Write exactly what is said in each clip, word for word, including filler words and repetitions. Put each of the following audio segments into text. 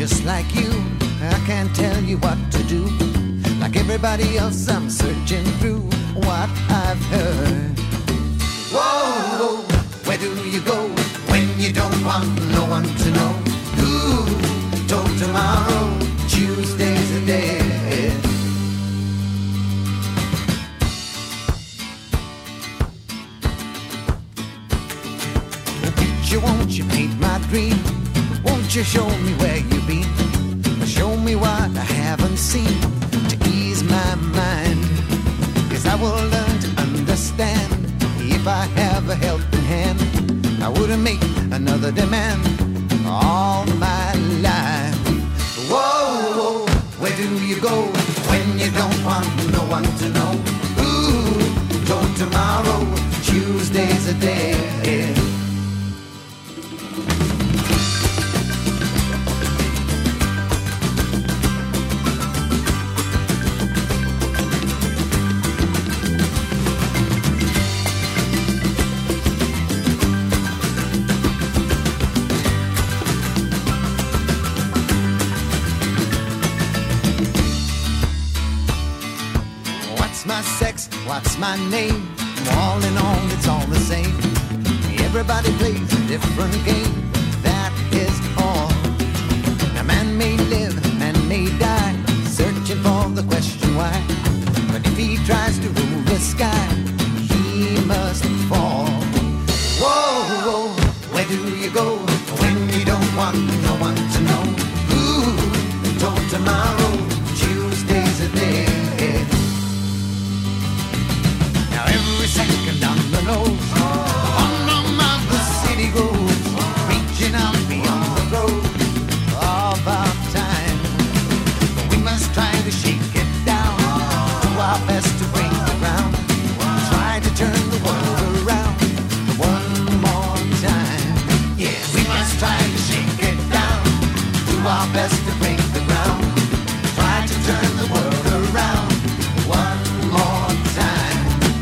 just like you. I can't tell you what to do. Like everybody else, I'm searching through what I've heard. Whoa, where do you go when you don't want no one to know? Who told tomorrow? Tuesday's a day. Oh, picture, won't you paint my dream? Won't you show me where you've been? Show me what I haven't seen to ease my mind. 'Cause I will learn to understand if I have a helping hand. I wouldn't make another demand all my life. Whoa, whoa, where do you go when you don't want no one to know? Ooh, told tomorrow, Tuesday's a day. What's my name? All in all, it's all the same. Everybody plays a different game, that is all. Now man may live, man may die, searching for the question why. But if he tries to rule the sky, he must fall. Whoa, whoa, where do you go when you don't want no one to know? Ooh, told tomorrow, Tuesday's a day. Second on the nose, on the city goes, reaching out beyond the road of our time. But we must try to shake it down, do our best to break the ground, try to turn the world around one more time. Yeah, we must try to shake it down, do our best to break the ground, try to turn the world around one more time.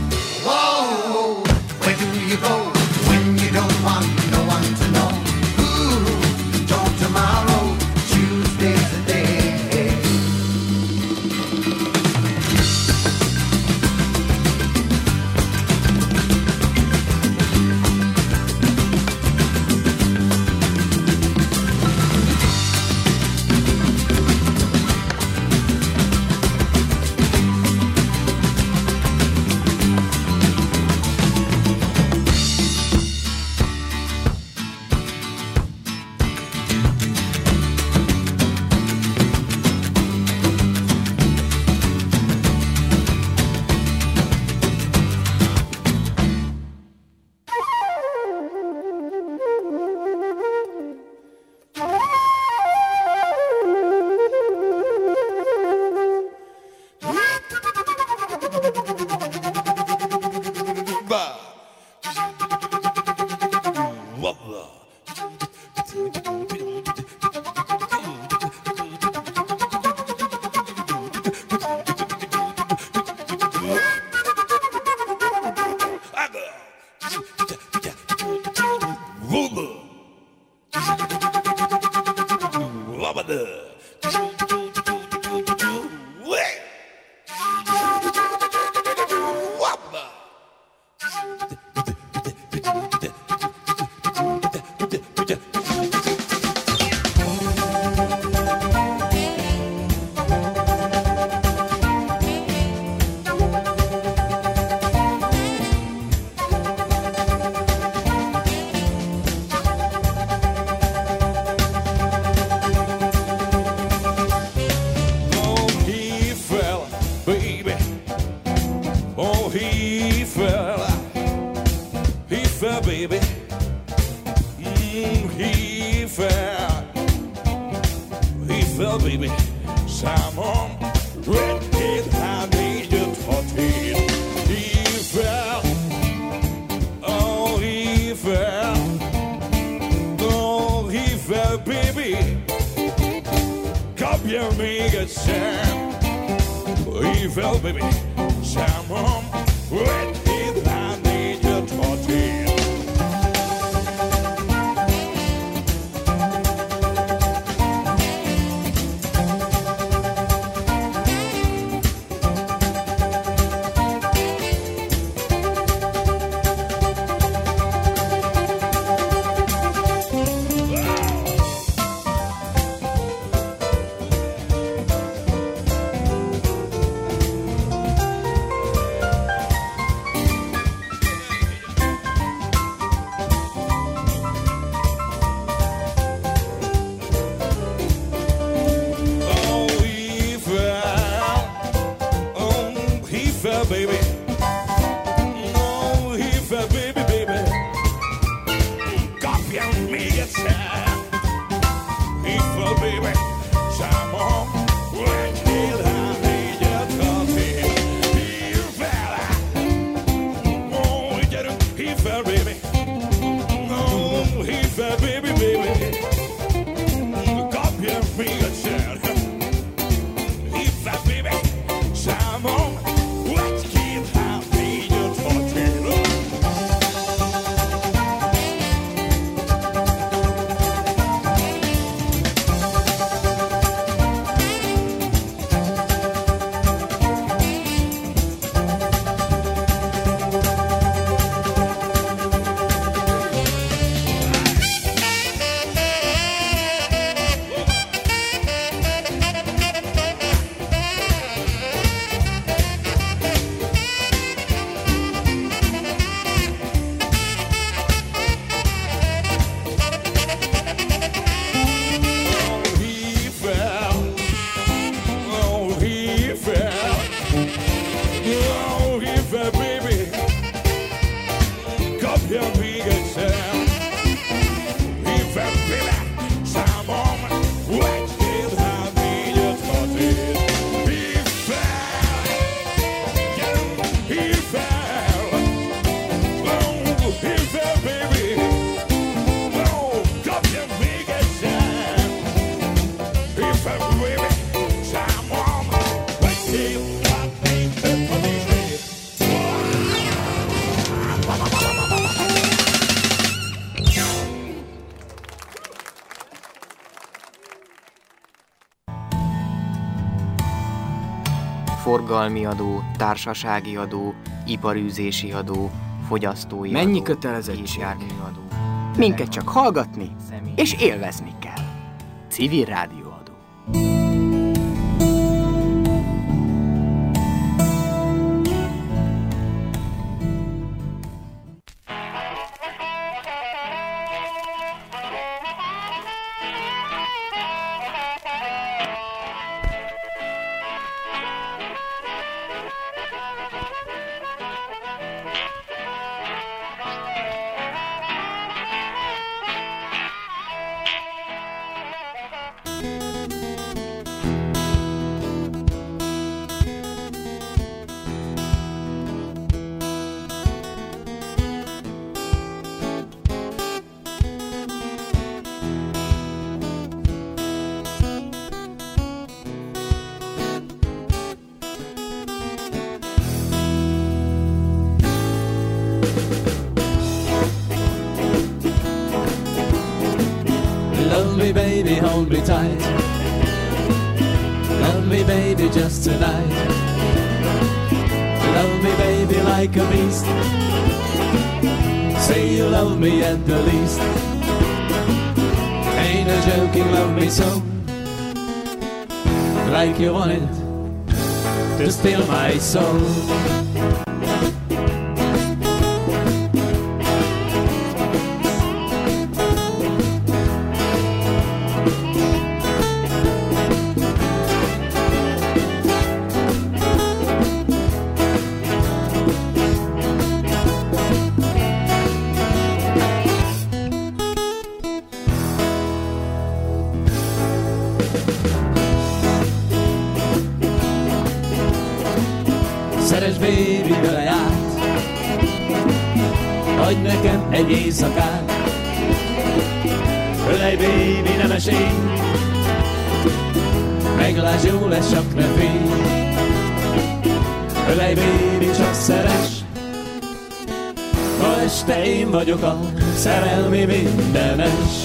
You go when you don't want no one to know. Ooh, told tomorrow, Tuesday's a day. Forgalmi adó, társasági adó, iparűzési adó, fogyasztói Mennyi adó, kötelezettség? járműadó. Minket csak hallgatni és élvezni kell. Civil rádióadó. Love me baby, hold me tight. Love me baby just tonight. Love me baby like a beast. Say you love me at the least. Ain't no joking, love me so. Like you wanted to steal my soul. Szeres baby galaját, adj nekem egy éjszakát. Ölej baby, nem esély, meglásd, jó lesz, csak ne félj. Ölej baby, csak szeres, ma este én vagyok a szerelmi mindenes.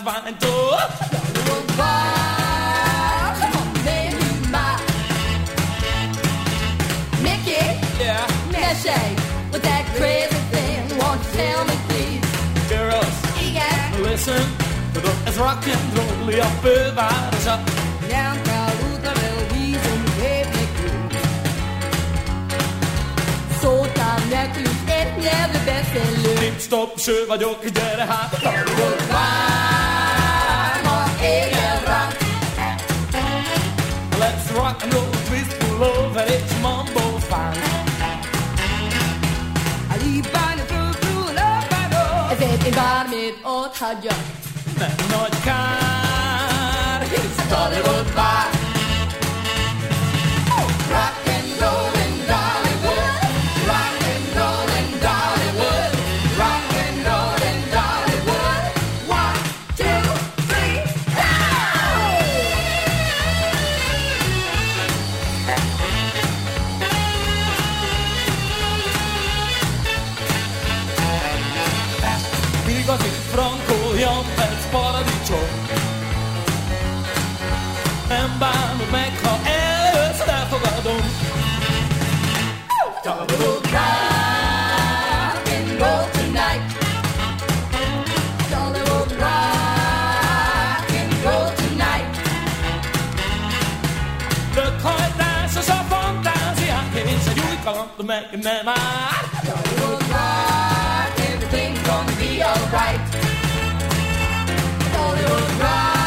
fine too. Hollywood Rock, come on, baby, my Mickey, Yeah, Meshe, with that crazy thing, won't you tell me please? girls, Egan, listen, det är rock and roll, jag bevarar sig. down Kaluta, väl vi som Cape Så tar Necklace, ett jävla bäst Ditt stopp, kör vad jag kan göra här. Hollywood Rock, har egen rang. Let's rock and roll, twist and love, and it's mumbo fine. Alibane, fru, fru, löpare. Jag vet inte vad mitt åt hade Men nåt kan, it's Hollywood Rock. Rock and roll in Dollywood. Rock and roll in Dollywood. Rock and roll in Dollywood. One, two, three, Vi går till Franco, Jampets paradiso. En band och mig har är så därför var de. Dollywood rock and roll tonight. Dollywood rock and roll tonight. The coin dances are fantasy. I can't say you can't make it never. Dollywood rock, everything's gonna be alright. Dollywood rock.